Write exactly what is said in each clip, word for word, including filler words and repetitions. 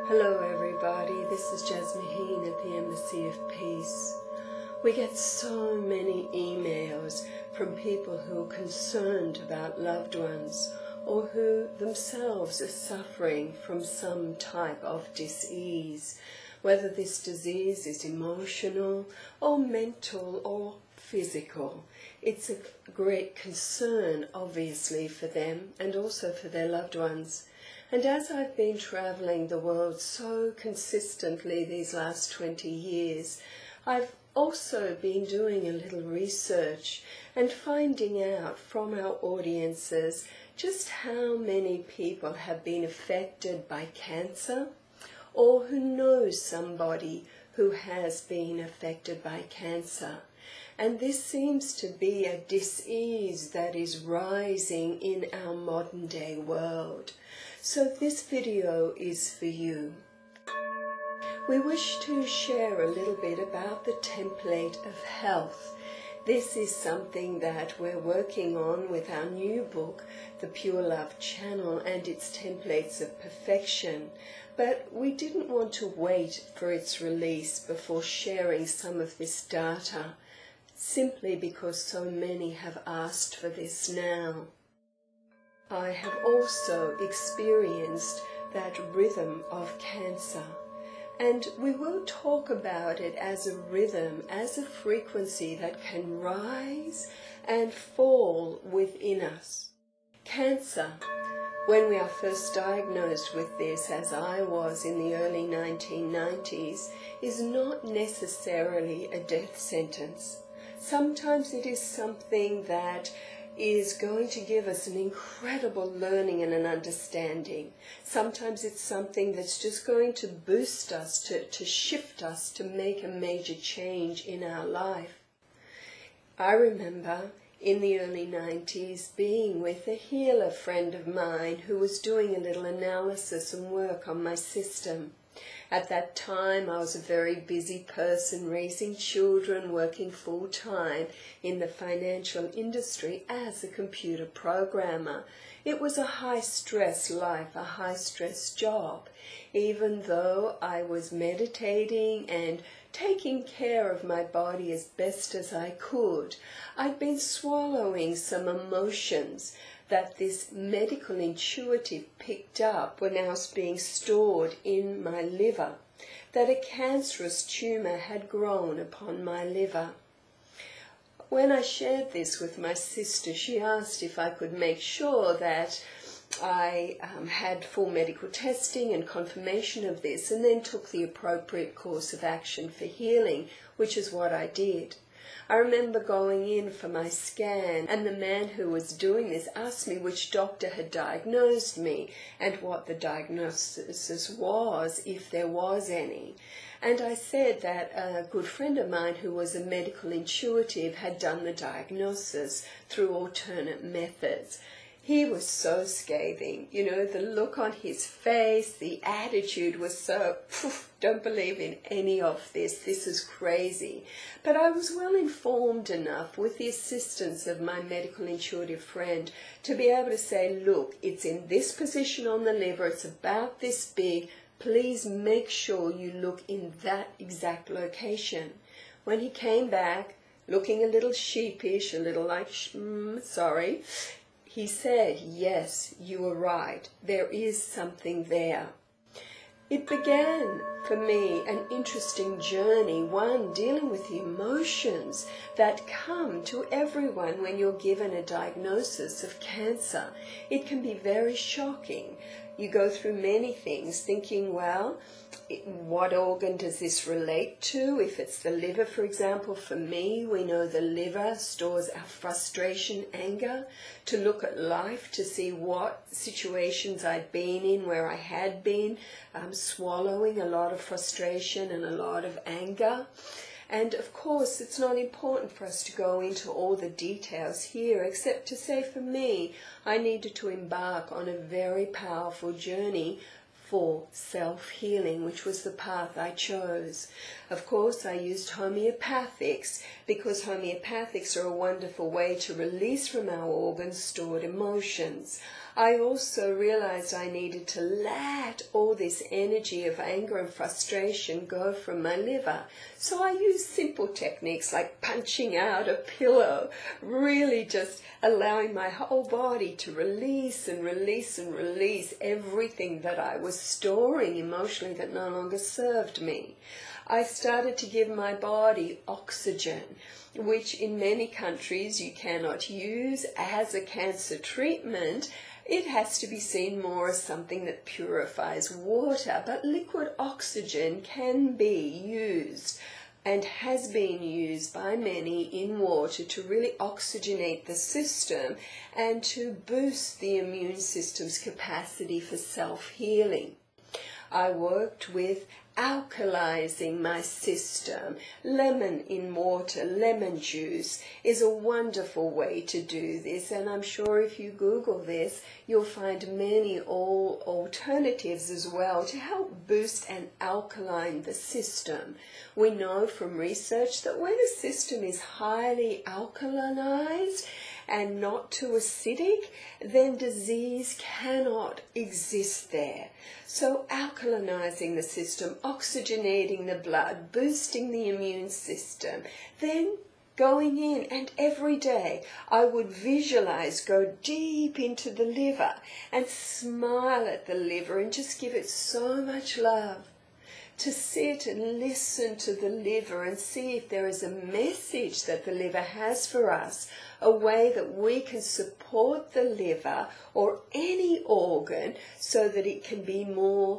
Hello everybody, this is Jasmine at the Embassy of Peace. We get so many emails from people who are concerned about loved ones or who themselves are suffering from some type of disease, whether this disease is emotional or mental or physical. It's a great concern, obviously, for them and also for their loved ones. And as I've been travelling the world so consistently these last twenty years, I've also been doing a little research and finding out from our audiences just how many people have been affected by cancer or who knows somebody who has been affected by cancer. And this seems to be a disease that is rising in our modern day world. So this video is for you. We wish to share a little bit about the template of health. This is something that we're working on with our new book, The Pure Love Channel, and its templates of perfection. But we didn't want to wait for its release before sharing some of this data, simply because so many have asked for this now. I have also experienced that rhythm of cancer, and we will talk about it as a rhythm, as a frequency that can rise and fall within us. Cancer, when we are first diagnosed with this, as I was in the early nineteen nineties, is not necessarily a death sentence. Sometimes it is something that is going to give us an incredible learning and an understanding. Sometimes it's something that's just going to boost us, to, to shift us, to make a major change in our life. I remember in the early nineties being with a healer friend of mine who was doing a little analysis and work on my system. At that time, I was a very busy person, raising children, working full-time in the financial industry as a computer programmer. It was a high-stress life, a high-stress job. Even though I was meditating and taking care of my body as best as I could, I'd been swallowing some emotions that this medical intuitive picked up when I was being stored in my liver, that a cancerous tumour had grown upon my liver. When I shared this with my sister, she asked if I could make sure that I um, had full medical testing and confirmation of this, and then took the appropriate course of action for healing, which is what I did. I remember going in for my scan, and the man who was doing this asked me which doctor had diagnosed me and what the diagnosis was, if there was any. And I said that a good friend of mine who was a medical intuitive had done the diagnosis through alternate methods. He was so scathing, you know, the look on his face, the attitude was so, poof, don't believe in any of this, this is crazy. But I was well informed enough, with the assistance of my medical intuitive friend, to be able to say, look, it's in this position on the liver, it's about this big, please make sure you look in that exact location. When he came back, looking a little sheepish, a little like, mm, sorry, he said, yes, you were right, there is something there. It began for me an interesting journey, one dealing with the emotions that come to everyone when you're given a diagnosis of cancer. It can be very shocking. You go through many things thinking, well, what organ does this relate to? If it's the liver, for example, for me, we know the liver stores our frustration, anger, to look at life, to see what situations I'd been in, where I had been, um, swallowing a lot of frustration and a lot of anger. And of course, it's not important for us to go into all the details here, except to say for me, I needed to embark on a very powerful journey for self-healing, which was the path I chose. Of course, I used homeopathics because homeopathics are a wonderful way to release from our organs stored emotions. I also realized I needed to let all this energy of anger and frustration go from my liver. So I used simple techniques like punching out a pillow, really just allowing my whole body to release and release and release everything that I was storing emotionally that no longer served me. I started to give my body oxygen, which in many countries you cannot use as a cancer treatment. It has to be seen more as something that purifies water, but liquid oxygen can be used and has been used by many in water to really oxygenate the system and to boost the immune system's capacity for self-healing. I worked with alkalizing my system. Lemon in water, lemon juice, is a wonderful way to do this, and I'm sure if you Google this, you'll find many all alternatives as well to help boost and alkaline the system. We know from research that when a system is highly alkalinized and not too acidic, then disease cannot exist there. So alkalinizing the system, oxygenating the blood, boosting the immune system, then going in, and every day I would visualize, go deep into the liver and smile at the liver and just give it so much love. To sit and listen to the liver and see if there is a message that the liver has for us, a way that we can support the liver or any organ so that it can be more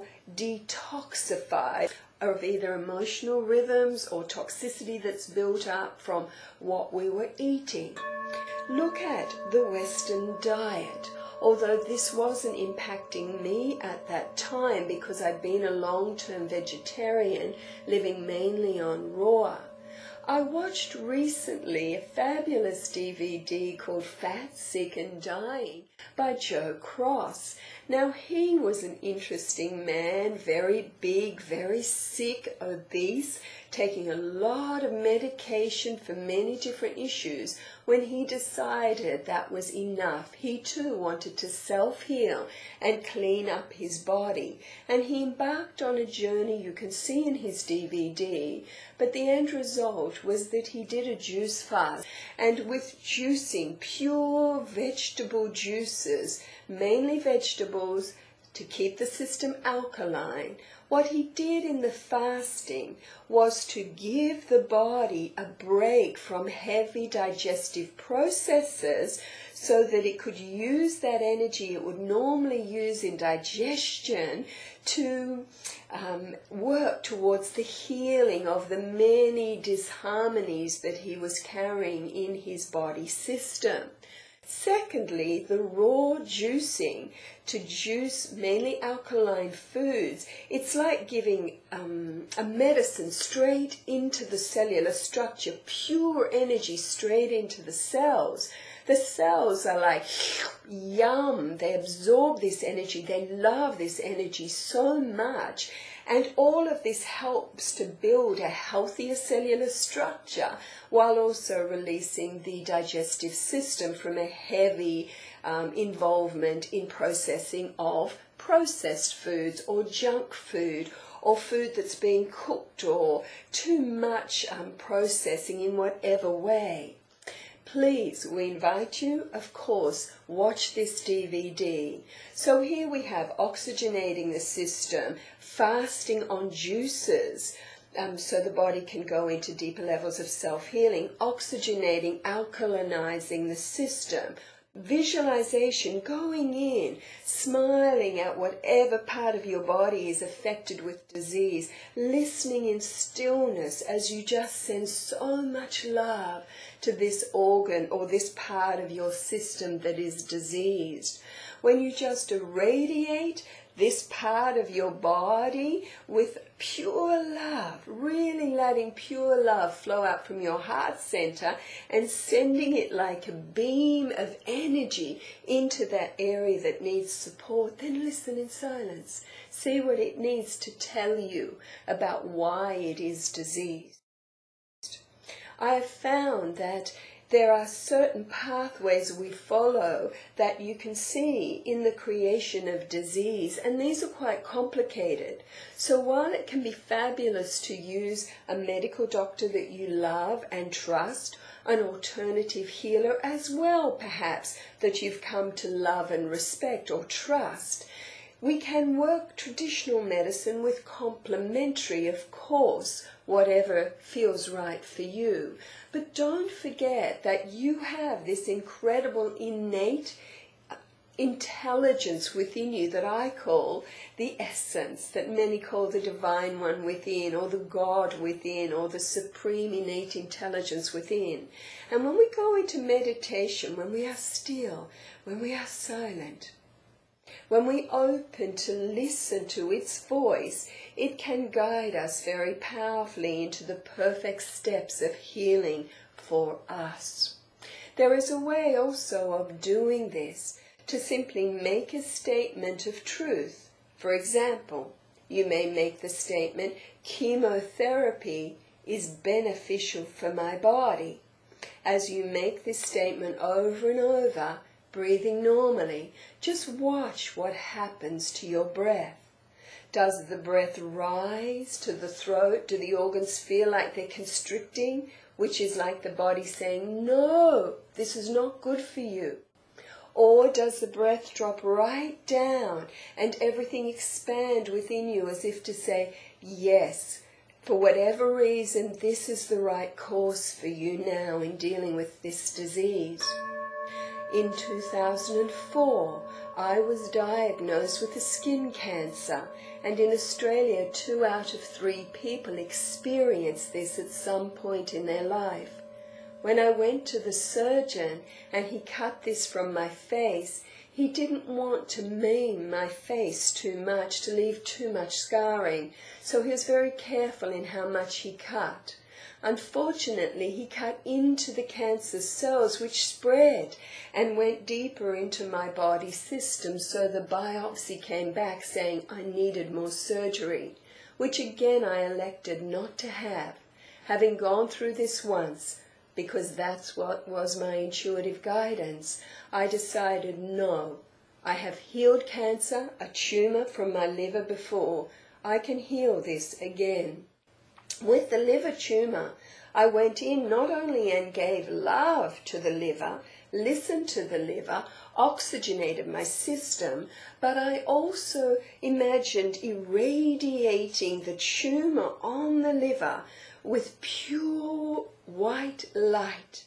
detoxified of either emotional rhythms or toxicity that's built up from what we were eating. Look at the Western diet. Although this wasn't impacting me at that time because I'd been a long-term vegetarian living mainly on raw, I watched recently a fabulous D V D called Fat, Sick and Dying by Joe Cross. Now he was an interesting man, very big, very sick, obese, taking a lot of medication for many different issues. When he decided that was enough, he too wanted to self-heal and clean up his body. And he embarked on a journey you can see in his D V D, but the end result was that he did a juice fast. And with juicing, pure vegetable juices, mainly vegetables, to keep the system alkaline, what he did in the fasting was to give the body a break from heavy digestive processes so that it could use that energy it would normally use in digestion to um, work towards the healing of the many disharmonies that he was carrying in his body system. Secondly, the raw juicing, to juice mainly alkaline foods, it's like giving um, a medicine straight into the cellular structure, pure energy straight into the cells. The cells are like, yum, they absorb this energy, they love this energy so much. And all of this helps to build a healthier cellular structure while also releasing the digestive system from a heavy um, involvement in processing of processed foods or junk food or food that's being cooked or too much um, processing in whatever way. Please, we invite you, of course, watch this D V D. So here we have oxygenating the system, fasting on juices, um, so the body can go into deeper levels of self-healing, oxygenating, alkalinizing the system, visualization, going in, smiling at whatever part of your body is affected with disease, listening in stillness as you just send so much love to this organ or this part of your system that is diseased. When you just irradiate this part of your body with pure love, really letting pure love flow out from your heart center and sending it like a beam of energy into that area that needs support, then listen in silence. See what it needs to tell you about why it is diseased. I have found that there are certain pathways we follow that you can see in the creation of disease, and these are quite complicated. So while it can be fabulous to use a medical doctor that you love and trust, an alternative healer as well perhaps that you've come to love and respect or trust, we can work traditional medicine with complementary, of course, whatever feels right for you. But don't forget that you have this incredible innate intelligence within you that I call the essence, that many call the divine one within, or the God within, or the supreme innate intelligence within. And when we go into meditation, when we are still, when we are silent, when we open to listen to its voice, it can guide us very powerfully into the perfect steps of healing for us. There is a way also of doing this, to simply make a statement of truth. For example, you may make the statement, chemotherapy is beneficial for my body. As you make this statement over and over, breathing normally, just watch what happens to your breath. Does the breath rise to the throat? Do the organs feel like they're constricting, which is like the body saying, no, this is not good for you? Or does the breath drop right down and everything expand within you as if to say, yes, for whatever reason, this is the right course for you now in dealing with this disease? In two thousand four, I was diagnosed with a skin cancer, and in Australia, two out of three people experience this at some point in their life. When I went to the surgeon and he cut this from my face, he didn't want to maim my face too much, to leave too much scarring, so he was very careful in how much he cut. Unfortunately, he cut into the cancer cells, which spread and went deeper into my body system, so the biopsy came back saying I needed more surgery, which again I elected not to have. Having gone through this once, because that's what was my intuitive guidance, I decided no, I have healed cancer, a tumor from my liver before, I can heal this again. With the liver tumor, I went in not only and gave love to the liver, listened to the liver, oxygenated my system, but I also imagined irradiating the tumor on the liver with pure white light.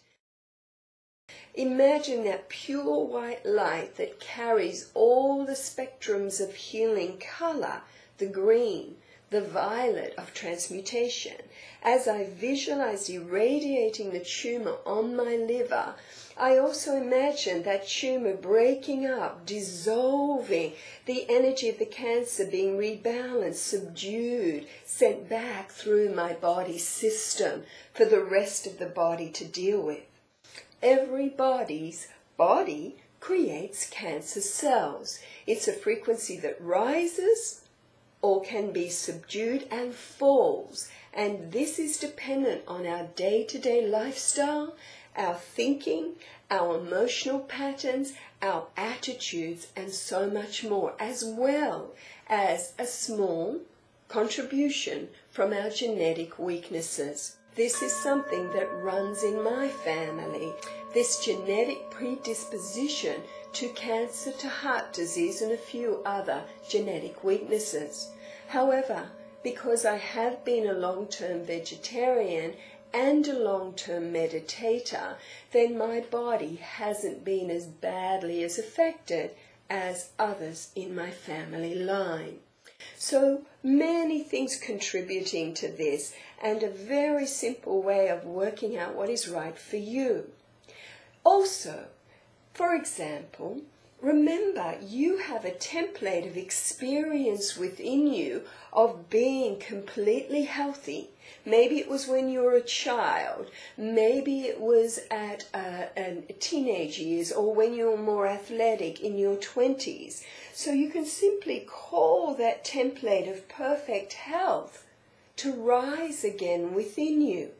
Imagine that pure white light that carries all the spectrums of healing color, the green, the violet of transmutation. As I visualized irradiating the tumor on my liver, I also imagined that tumor breaking up, dissolving, the energy of the cancer being rebalanced, subdued, sent back through my body system for the rest of the body to deal with. Everybody's body creates cancer cells. It's a frequency that rises or can be subdued and falls, and this is dependent on our day-to-day lifestyle, our thinking, our emotional patterns, our attitudes, and so much more, as well as a small contribution from our genetic weaknesses. This is something that runs in my family, this genetic predisposition to cancer, to heart disease, and a few other genetic weaknesses. However, because I have been a long-term vegetarian and a long-term meditator, then my body hasn't been as badly as affected as others in my family line. So many things contributing to this, and a very simple way of working out what is right for you. Also, for example, remember you have a template of experience within you of being completely healthy. Maybe it was when you were a child, maybe it was at uh, um, teenage years, or when you were more athletic in your twenties. So you can simply call that template of perfect health to rise again within you.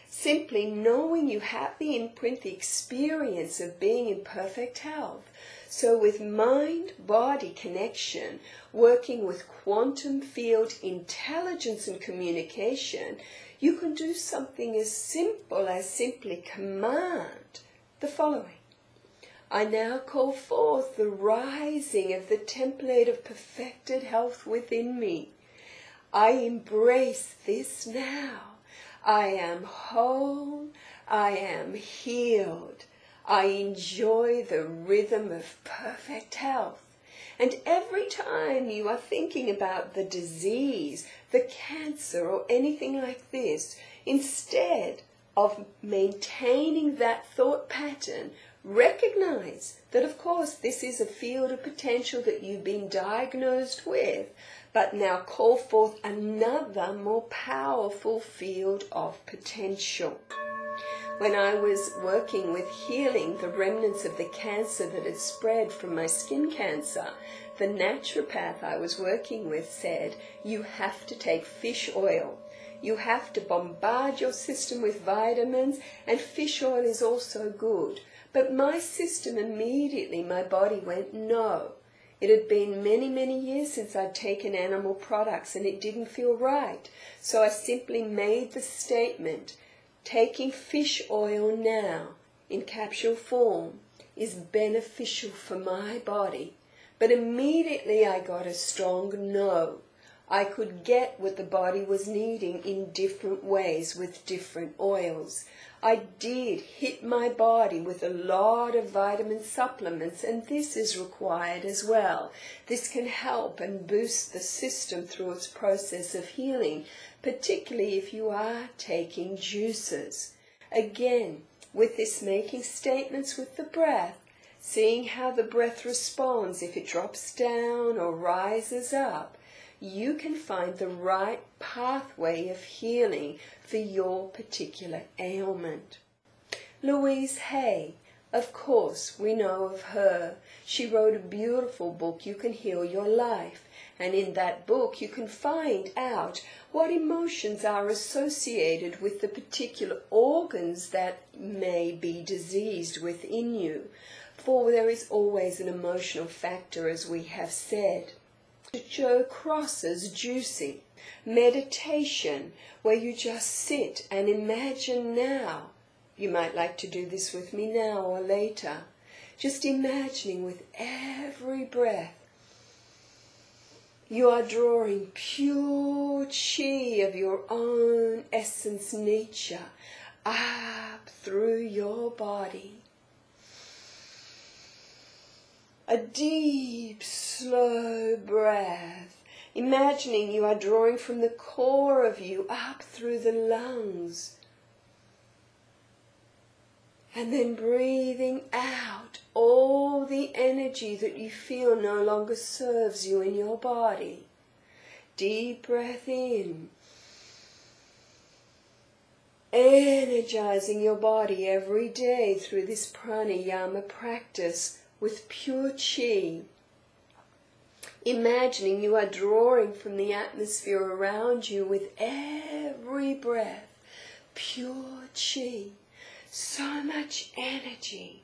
simply knowing you have the imprint, the experience of being in perfect health. So with mind-body connection, working with quantum field intelligence and communication, you can do something as simple as simply command the following. I now call forth the rising of the template of perfected health within me. I embrace this now. I am whole. I am healed. I enjoy the rhythm of perfect health. And every time you are thinking about the disease, the cancer, or anything like this, instead of maintaining that thought pattern, recognize that, of course, this is a field of potential that you've been diagnosed with, but now call forth another more powerful field of potential. When I was working with healing the remnants of the cancer that had spread from my skin cancer, the naturopath I was working with said, you have to take fish oil. You have to bombard your system with vitamins, and fish oil is also good. But my system immediately, my body went, no. It had been many, many years since I'd taken animal products and it didn't feel right. So I simply made the statement, taking fish oil now in capsule form is beneficial for my body. But immediately I got a strong no. I could get what the body was needing in different ways with different oils. I did hit my body with a lot of vitamin supplements, and this is required as well. This can help and boost the system through its process of healing, particularly if you are taking juices. Again, with this making statements with the breath, seeing how the breath responds if it drops down or rises up, you can find the right pathway of healing for your particular ailment. Louise Hay, of course, we know of her. She wrote a beautiful book, You Can Heal Your Life. And in that book you can find out what emotions are associated with the particular organs that may be diseased within you. For there is always an emotional factor, as we have said. Joe Cross's Juicy meditation, where you just sit and imagine now. You might like to do this with me now or later. Just imagining with every breath, you are drawing pure chi of your own essence nature up through your body. A deep, slow breath, imagining you are drawing from the core of you up through the lungs. And then breathing out all the energy that you feel no longer serves you in your body. Deep breath in. Energizing your body every day through this pranayama practice with pure chi. Imagining you are drawing from the atmosphere around you with every breath. Pure chi. So much energy.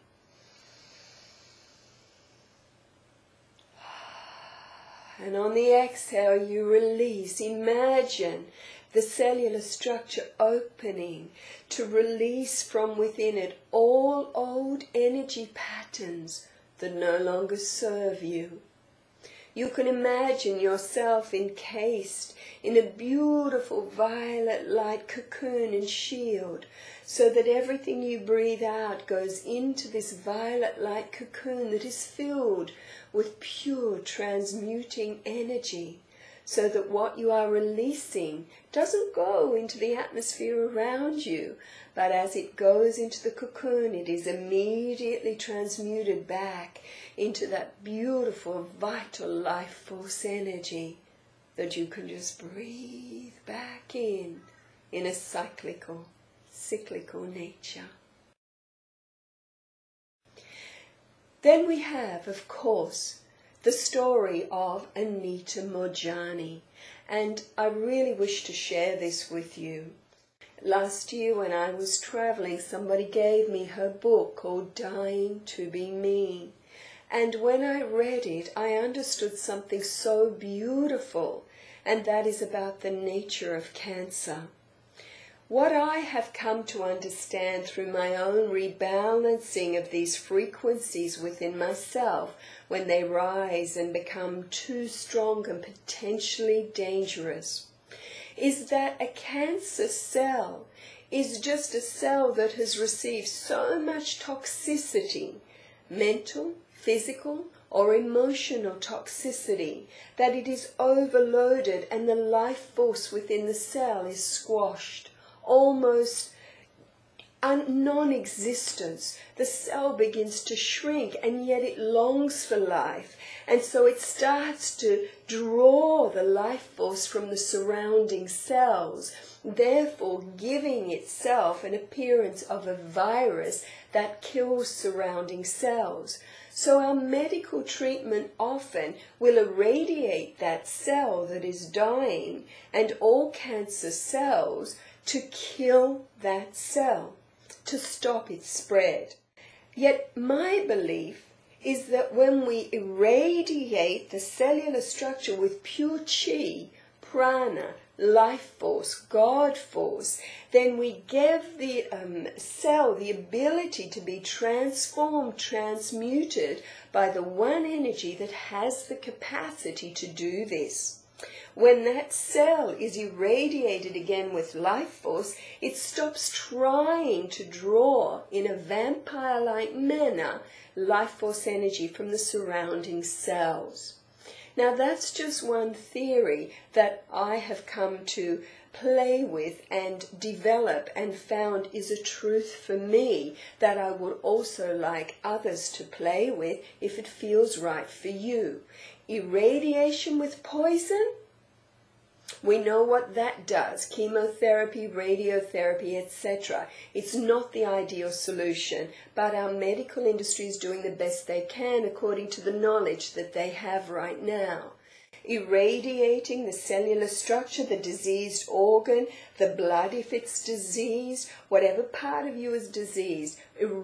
And on the exhale you release. Imagine the cellular structure opening to release from within it all old energy patterns that no longer serve you. You can imagine yourself encased in a beautiful violet light cocoon and shield, so that everything you breathe out goes into this violet light cocoon that is filled with pure transmuting energy, so that what you are releasing doesn't go into the atmosphere around you, but as it goes into the cocoon, it is immediately transmuted back into that beautiful, vital life force energy that you can just breathe back in, in a cyclical, cyclical nature. Then we have, of course, the story of Anita Moorjani, and I really wish to share this with you. Last year when I was traveling, somebody gave me her book called Dying to Be Me. And when I read it, I understood something so beautiful, and that is about the nature of cancer. What I have come to understand through my own rebalancing of these frequencies within myself when they rise and become too strong and potentially dangerous is that a cancer cell is just a cell that has received so much toxicity, mental, physical, or emotional toxicity, that it is overloaded and the life force within the cell is squashed, almost non-existence. The cell begins to shrink, and yet it longs for life, and so it starts to draw the life force from the surrounding cells, therefore giving itself an appearance of a virus that kills surrounding cells. So our medical treatment often will irradiate that cell that is dying and all cancer cells to kill that cell, to stop its spread. Yet my belief is that when we irradiate the cellular structure with pure chi, prana, life force, God force, then we give the um, cell the ability to be transformed, transmuted by the one energy that has the capacity to do this. When that cell is irradiated again with life force, it stops trying to draw in a vampire-like manner life force energy from the surrounding cells. Now that's just one theory that I have come to play with and develop and found is a truth for me that I would also like others to play with if it feels right for you. Irradiation with poison? We know what that does, chemotherapy, radiotherapy, et cetera. It's not the ideal solution, but our medical industry is doing the best they can according to the knowledge that they have right now. Irradiating the cellular structure, the diseased organ, the blood if it's diseased, whatever part of you is diseased,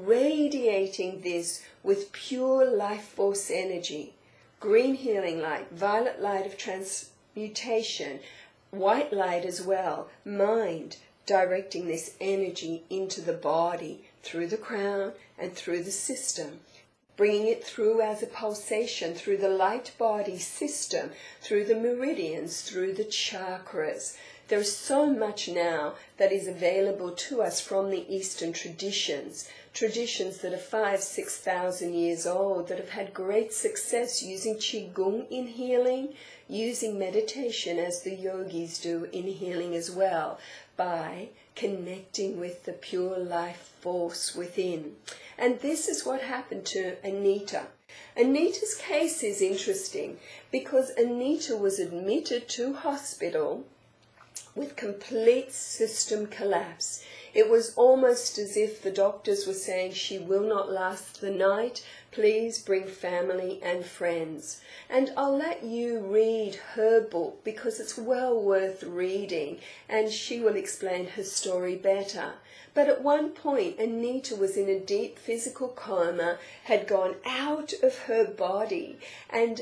irradiating this with pure life force energy. Green healing light, violet light of transmutation, white light as well, mind, directing this energy into the body through the crown and through the system, bringing it through as a pulsation through the light body system, through the meridians, through the chakras. There's so much now that is available to us from the Eastern traditions, traditions that are five, six thousand years old, that have had great success using Qigong in healing, using meditation as the yogis do in healing as well, by connecting with the pure life force within. And this is what happened to Anita. Anita's case is interesting because Anita was admitted to hospital with complete system collapse. It was almost as if the doctors were saying she will not last the night, please bring family and friends. And I'll let you read her book because it's well worth reading and she will explain her story better. But at one point, Anita was in a deep physical coma, had gone out of her body and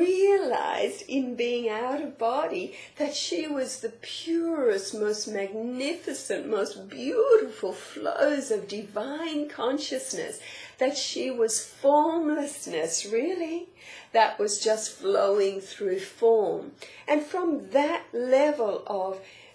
realized in being out of body that she was the purest, most magnificent, most beautiful flows of divine consciousness, that she was formlessness, really, that was just flowing through form. And from that level of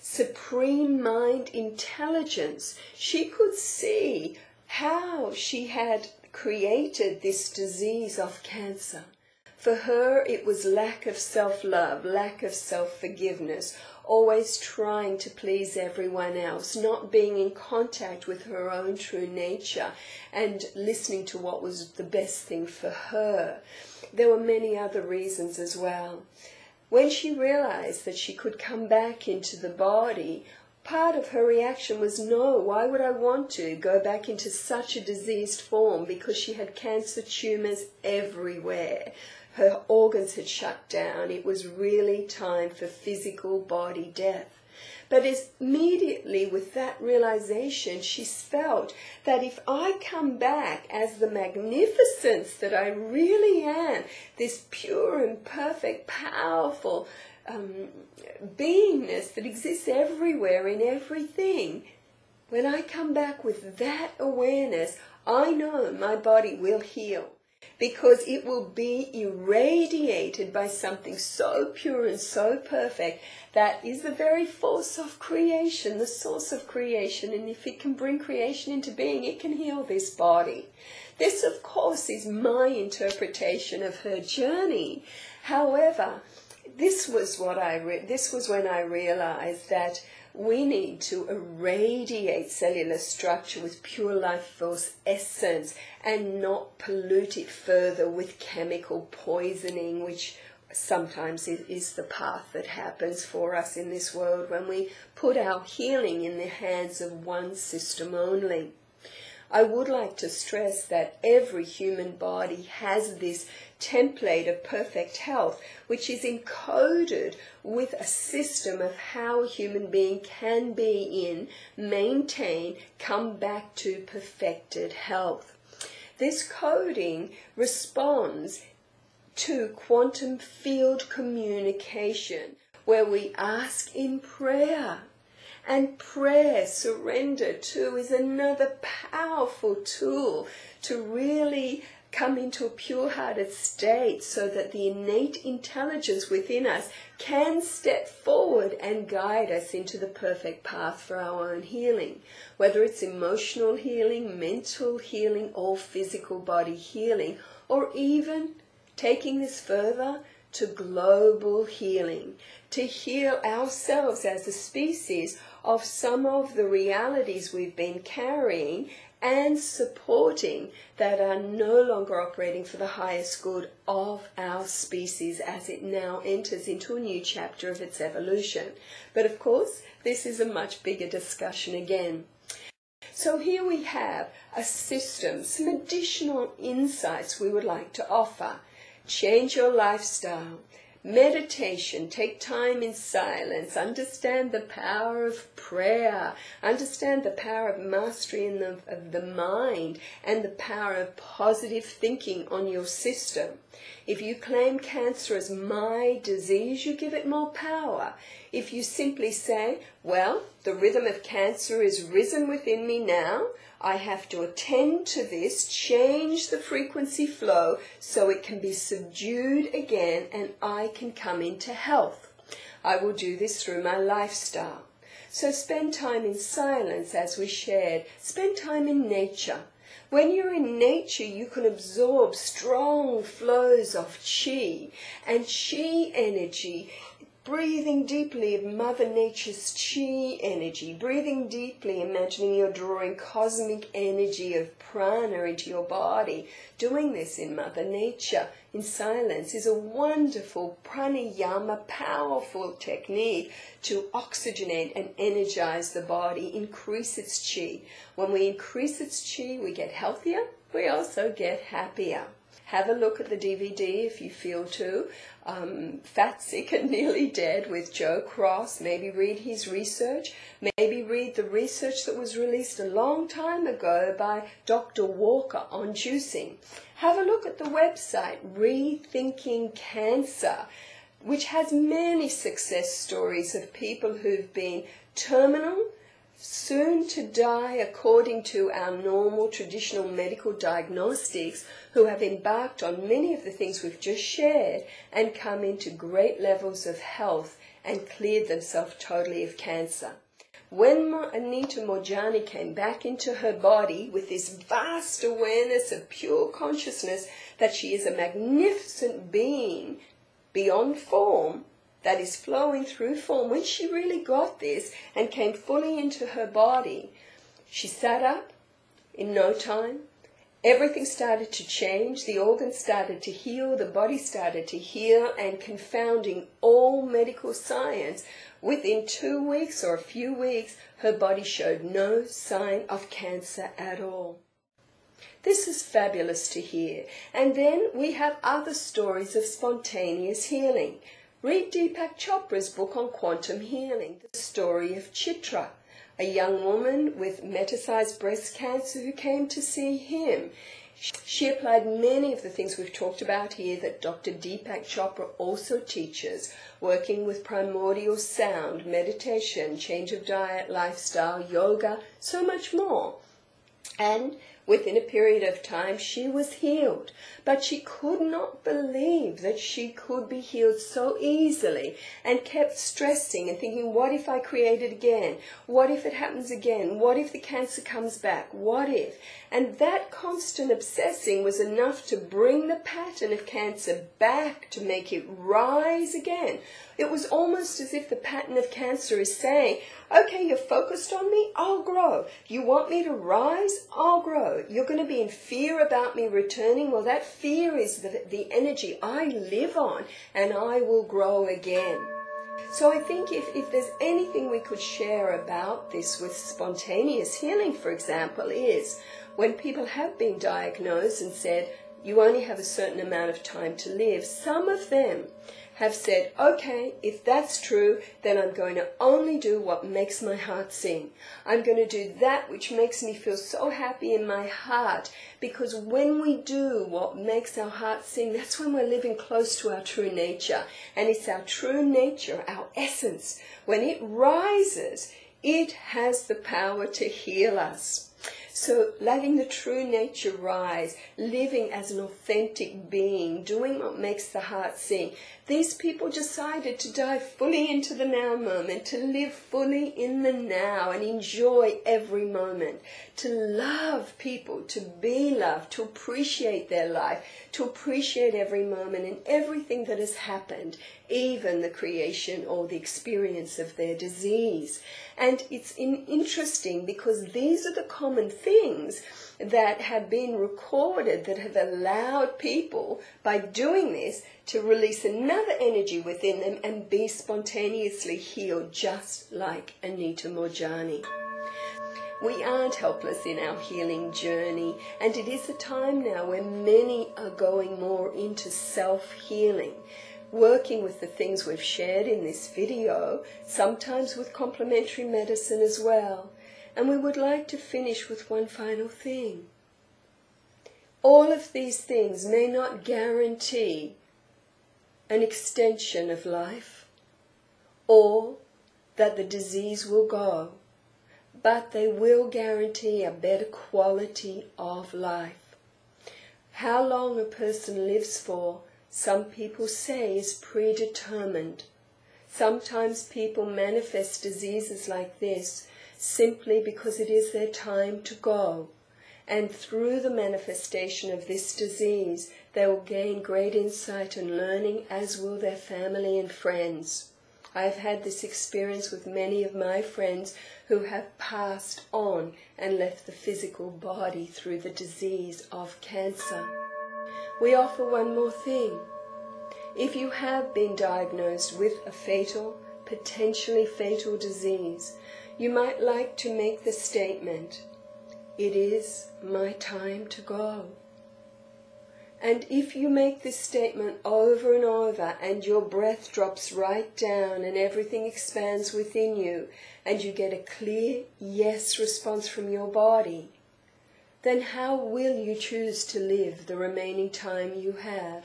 supreme mind intelligence, she could see how she had created this disease of cancer. For her, it was lack of self-love, lack of self-forgiveness, always trying to please everyone else, not being in contact with her own true nature and listening to what was the best thing for her. There were many other reasons as well. When she realized that she could come back into the body, part of her reaction was, no, why would I want to go back into such a diseased form? Because she had cancer tumors everywhere. Her organs had shut down. It was really time for physical body death. But as immediately with that realization, she felt that if I come back as the magnificence that I really am, this pure and perfect, powerful um, beingness that exists everywhere in everything, when I come back with that awareness, I know my body will heal. Because it will be irradiated by something so pure and so perfect that is the very force of creation, the source of creation. And if it can bring creation into being, it can heal this body. This, of course, is my interpretation of her journey. However, this was what I re- this was when I realized that we need to irradiate cellular structure with pure life force essence and not pollute it further with chemical poisoning, which sometimes is the path that happens for us in this world when we put our healing in the hands of one system only. I would like to stress that every human body has this template of perfect health, which is encoded with a system of how a human being can be in, maintain, come back to perfected health. This coding responds to quantum field communication, where we ask in prayer. And prayer, surrender too, is another powerful tool to really come into a pure-hearted state so that the innate intelligence within us can step forward and guide us into the perfect path for our own healing. Whether it's emotional healing, mental healing, or physical body healing, or even taking this further to global healing, to heal ourselves as a species of some of the realities we've been carrying and supporting that are no longer operating for the highest good of our species as it now enters into a new chapter of its evolution. But of course, this is a much bigger discussion again. So here we have a system, some additional insights we would like to offer. Change your lifestyle. Meditation, take time in silence, understand the power of prayer, understand the power of mastery in the, of the mind and the power of positive thinking on your system. If you claim cancer as my disease, you give it more power. If you simply say, well, the rhythm of cancer is risen within me now, I have to attend to this, change the frequency flow so it can be subdued again and I can come into health. I will do this through my lifestyle. So spend time in silence as we shared. Spend time in nature. When you're in nature, you can absorb strong flows of chi, and chi energy, breathing deeply of Mother Nature's chi energy, breathing deeply, imagining you're drawing cosmic energy of prana into your body. Doing this in Mother Nature, in silence, is a wonderful pranayama, powerful technique to oxygenate and energize the body, increase its chi. When we increase its chi, we get healthier, we also get happier. Have a look at the D V D if you feel to. Um, Fat, Sick and Nearly Dead with Joe Cross. Maybe read his research. Maybe read the research that was released a long time ago by Doctor Walker on juicing. Have a look at the website Rethinking Cancer, which has many success stories of people who've been terminal, soon to die according to our normal traditional medical diagnostics, who have embarked on many of the things we've just shared and come into great levels of health and cleared themselves totally of cancer. When Anita Moorjani came back into her body with this vast awareness of pure consciousness that she is a magnificent being beyond form, that is flowing through form, when she really got this and came fully into her body, she sat up in no time. Everything started to change. The organs started to heal. The body started to heal. And confounding all medical science, within two weeks or a few weeks, her body showed no sign of cancer at all. This is fabulous to hear. And then we have other stories of spontaneous healing. Read Deepak Chopra's book on quantum healing, The Story of Chitra, a young woman with metastasized breast cancer who came to see him. She applied many of the things we've talked about here that Doctor Deepak Chopra also teaches, working with primordial sound, meditation, change of diet, lifestyle, yoga, so much more. And within a period of time, she was healed. But she could not believe that she could be healed so easily and kept stressing and thinking, what if I create it again? What if it happens again? What if the cancer comes back? What if? And that constant obsessing was enough to bring the pattern of cancer back, to make it rise again. It was almost as if the pattern of cancer is saying, okay, you're focused on me, I'll grow. You want me to rise, I'll grow. You're going to be in fear about me returning. Well, that fear is the, the energy I live on, and I will grow again. So I think if, if there's anything we could share about this with spontaneous healing, for example, is when people have been diagnosed and said, you only have a certain amount of time to live, some of them have said, okay, if that's true, then I'm going to only do what makes my heart sing. I'm going to do that which makes me feel so happy in my heart, because when we do what makes our heart sing, that's when we're living close to our true nature. And it's our true nature, our essence. When it rises, it has the power to heal us. So letting the true nature rise, living as an authentic being, doing what makes the heart sing. These people decided to dive fully into the now moment, to live fully in the now and enjoy every moment, to love people, to be loved, to appreciate their life, to appreciate every moment and everything that has happened, even the creation or the experience of their disease. And it's in, interesting because these are the common things that have been recorded that have allowed people, by doing this, to release another energy within them and be spontaneously healed, just like Anita Moorjani. We aren't helpless in our healing journey, and it is a time now when many are going more into self-healing, working with the things we've shared in this video, sometimes with complementary medicine as well. And we would like to finish with one final thing. All of these things may not guarantee an extension of life or that the disease will go, but they will guarantee a better quality of life. How long a person lives for, some people say, is predetermined. Sometimes people manifest diseases like this simply because it is their time to go. And through the manifestation of this disease, they will gain great insight and learning, as will their family and friends. I've had this experience with many of my friends who have passed on and left the physical body through the disease of cancer. We offer one more thing. If you have been diagnosed with a fatal, potentially fatal disease, you might like to make the statement, "It is my time to go." And if you make this statement over and over and your breath drops right down and everything expands within you and you get a clear yes response from your body, then how will you choose to live the remaining time you have?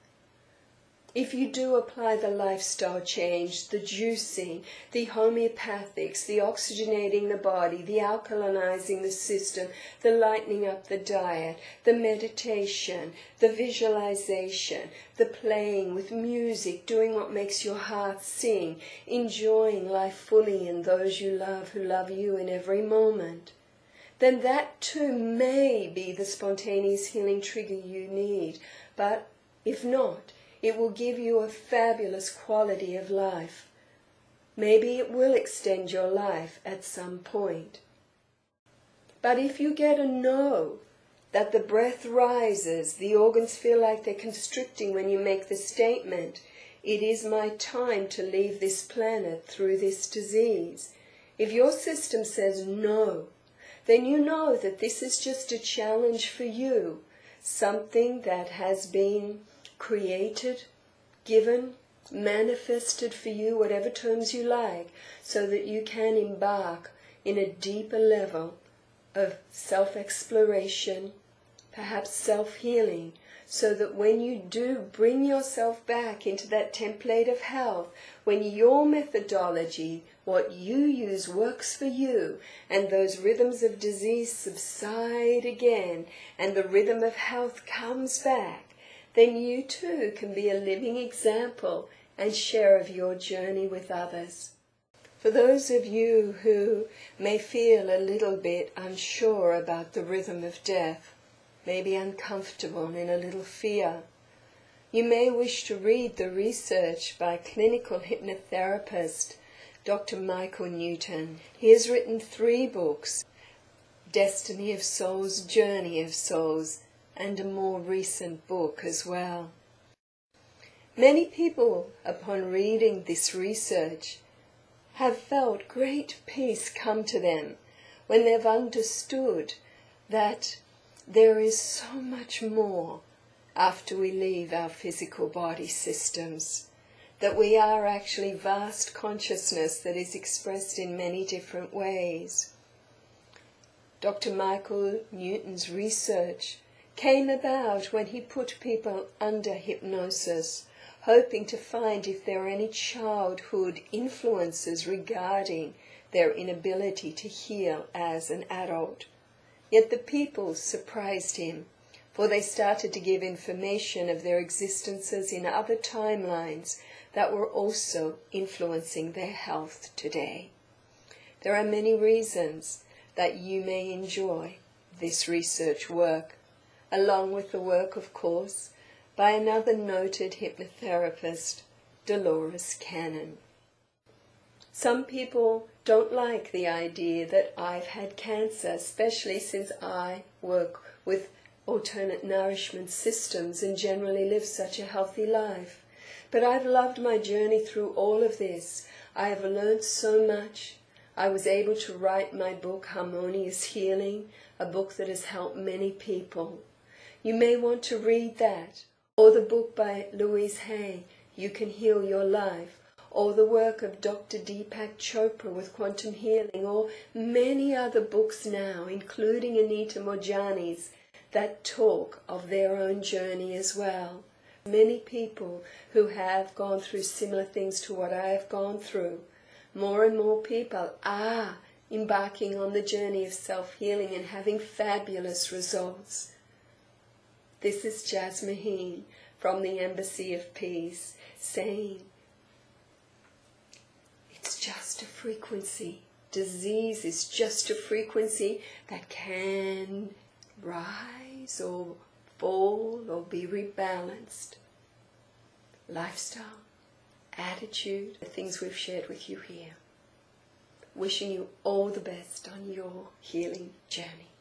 If you do apply the lifestyle change, the juicing, the homeopathics, the oxygenating the body, the alkalizing the system, the lightening up the diet, the meditation, the visualization, the playing with music, doing what makes your heart sing, enjoying life fully and those you love who love you in every moment, then that too may be the spontaneous healing trigger you need. But if not, it will give you a fabulous quality of life. Maybe it will extend your life at some point. But if you get a no, that the breath rises, the organs feel like they're constricting when you make the statement, "It is my time to leave this planet through this disease." If your system says no, then you know that this is just a challenge for you, something that has been created, given, manifested for you, whatever terms you like, so that you can embark in a deeper level of self-exploration, perhaps self-healing, so that when you do bring yourself back into that template of health, when your methodology, what you use, works for you, and those rhythms of disease subside again, and the rhythm of health comes back, then you too can be a living example and share of your journey with others. For those of you who may feel a little bit unsure about the rhythm of death, maybe uncomfortable and in a little fear, you may wish to read the research by clinical hypnotherapist Doctor Michael Newton. He has written three books, Destiny of Souls, Journey of Souls, and a more recent book as well. Many people, upon reading this research, have felt great peace come to them when they've understood that there is so much more after we leave our physical body systems, that we are actually vast consciousness that is expressed in many different ways. Doctor Michael Newton's research came about when he put people under hypnosis, hoping to find if there are any childhood influences regarding their inability to heal as an adult. Yet the people surprised him, for they started to give information of their existences in other timelines that were also influencing their health today. There are many reasons that you may enjoy this research work, along with the work, of course, by another noted hypnotherapist, Dolores Cannon. Some people don't like the idea that I've had cancer, especially since I work with alternate nourishment systems and generally live such a healthy life. But I've loved my journey through all of this. I have learned so much. I was able to write my book, Harmonious Healing, a book that has helped many people. You may want to read that, or the book by Louise Hay, You Can Heal Your Life, or the work of Doctor Deepak Chopra with quantum healing, or many other books now, including Anita Moorjani's, that talk of their own journey as well. Many people who have gone through similar things to what I have gone through. More and more people are embarking on the journey of self-healing and having fabulous results. This is Jazz Maheen from the Embassy of Peace saying, it's just a frequency. Disease is just a frequency that can rise or fall or be rebalanced. Lifestyle, attitude, the things we've shared with you here. Wishing you all the best on your healing journey.